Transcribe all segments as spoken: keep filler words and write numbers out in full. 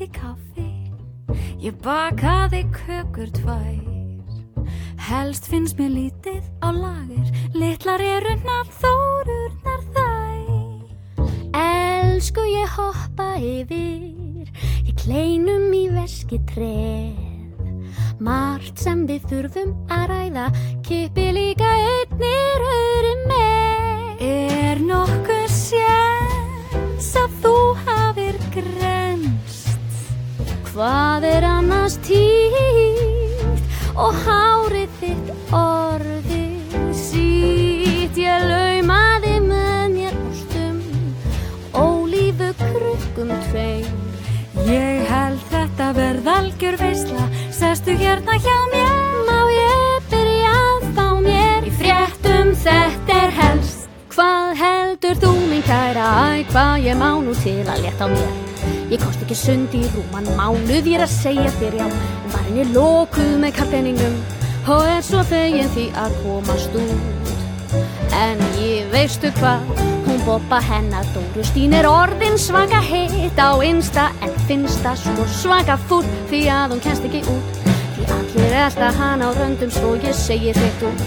í kaffi. Ég bakaði kökur tvær. Helst finnst mér lítið á lager, litlar erunnar þórurnar þær. Elsku ég hoppa yfir, í kleinum í veski treð. Margt sem við þurfum að ræða, kippi líka einnig rauðri með. Er nokkuð séns að þú hafir grenst? Hvað er annars títt og hárið þitt orðið sítt? Ég laumaði með mér ástum, ólífu krukkum tveir. Ég held þetta verð algjör veisla, sestu hérna hjá mér. Má ég byrja að fá mér í fréttum, þetta er helst. Hvað heldur þú mín kæra, æ hvað ég má nú til að létta á mér. Ég kosti ekki sund í rúman mánuð, ég er að segja þér já. Var henni lokuð með karpeningum og er svo fegin því að komast út. En ég veistu hvað, hún Bobba hennar Dórustín er orðin svaka heit á Insta, en finnst það svo svaka fúll því að hún kemst ekki út. Því allir elta hana á röndum svo ég segi hreint út.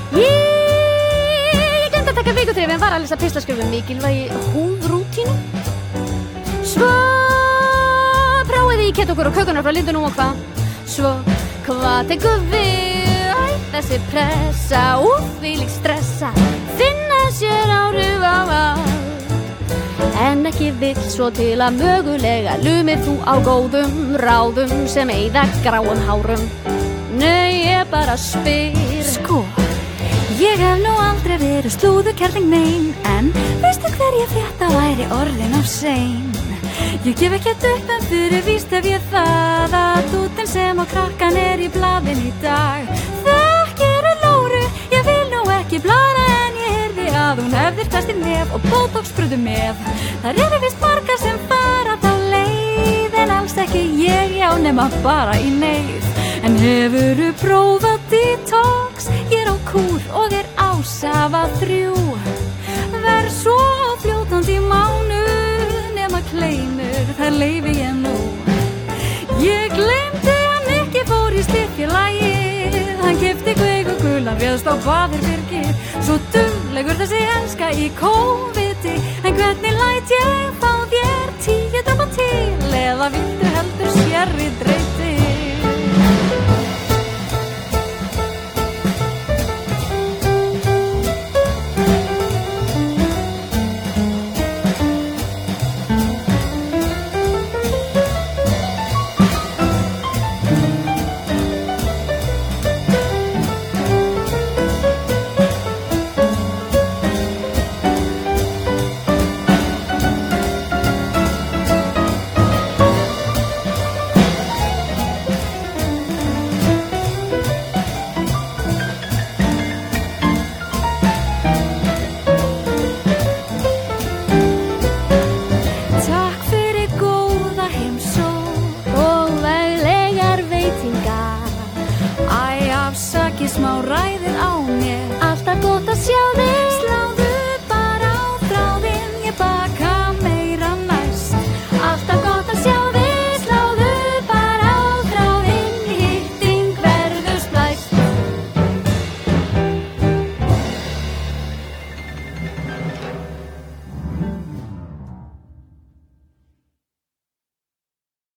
Ég gleymdi að taka vikuþrif en var að lesa pislaskrifum mikilvægi húðrútínu. Svo prófiði í ketokur og kökunar frá Lindunum og hvað. Svo hvað tekur við, æ þessi pressa, úf þvílík stressa, finna sér áhrif á allt. En ekki vill svo til að mögulega lumir þú á góðum ráðum sem eyða gráum hárum. Nei, ég bara spyr. Sko, ég hef nú aldrei verið slúðukerling nein, en veistu hver ég frétta væri orðin of sein? Ég gef ekkert upp en fyrir víst ef ég það að dútin sem á krakkan er í blaðin í dag. Þekkir að Lóru, ég vil nú ekki blaða, en ég heyrði að hún hefðir test í nef og botox-sprautu með. Það eru víst margar sem fara þá leið, en alls ekki ég, já nema bara í neyð. En hefurðu prófað detox? Ég er á kúr og er ásafa þrjú. Verð svo fljótandi í mánuð, nema kleinur, það leyfi ég nú. Ég glemdi að Nikki fór í styrkjulagið, hann keypti kveik og gulan réðst á Baðherbyrgið. Svo duglegur þessi enska í kóviti, en hvernig læt ég fá þér tíu dropa til, eða viltu heldur sérri dreyta?